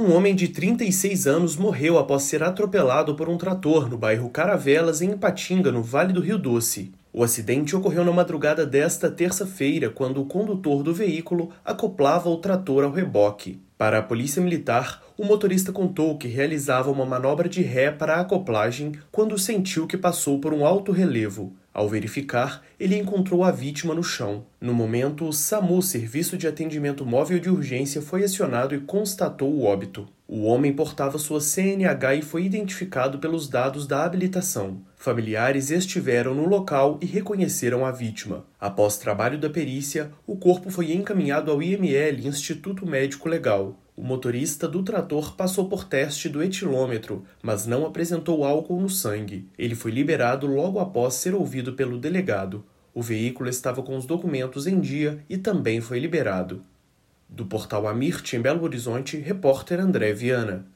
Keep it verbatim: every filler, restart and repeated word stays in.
Um homem de trinta e seis anos morreu após ser atropelado por um trator no bairro Caravelas, em Ipatinga, no Vale do Rio Doce. O acidente ocorreu na madrugada desta terça-feira, quando o condutor do veículo acoplava o trator ao reboque. Para a polícia militar, o motorista contou que realizava uma manobra de ré para a acoplagem quando sentiu que passou por um alto relevo. Ao verificar, ele encontrou a vítima no chão. No momento, o SAMU, Serviço de Atendimento Móvel de Urgência, foi acionado e constatou o óbito. O homem portava sua C N H e foi identificado pelos dados da habilitação. Familiares estiveram no local e reconheceram a vítima. Após trabalho da perícia, o corpo foi encaminhado ao I M L, Instituto Médico Legal. O motorista do trator passou por teste do etilômetro, mas não apresentou álcool no sangue. Ele foi liberado logo após ser ouvido pelo delegado. O veículo estava com os documentos em dia e também foi liberado. Do portal Amirte, em Belo Horizonte, repórter André Viana.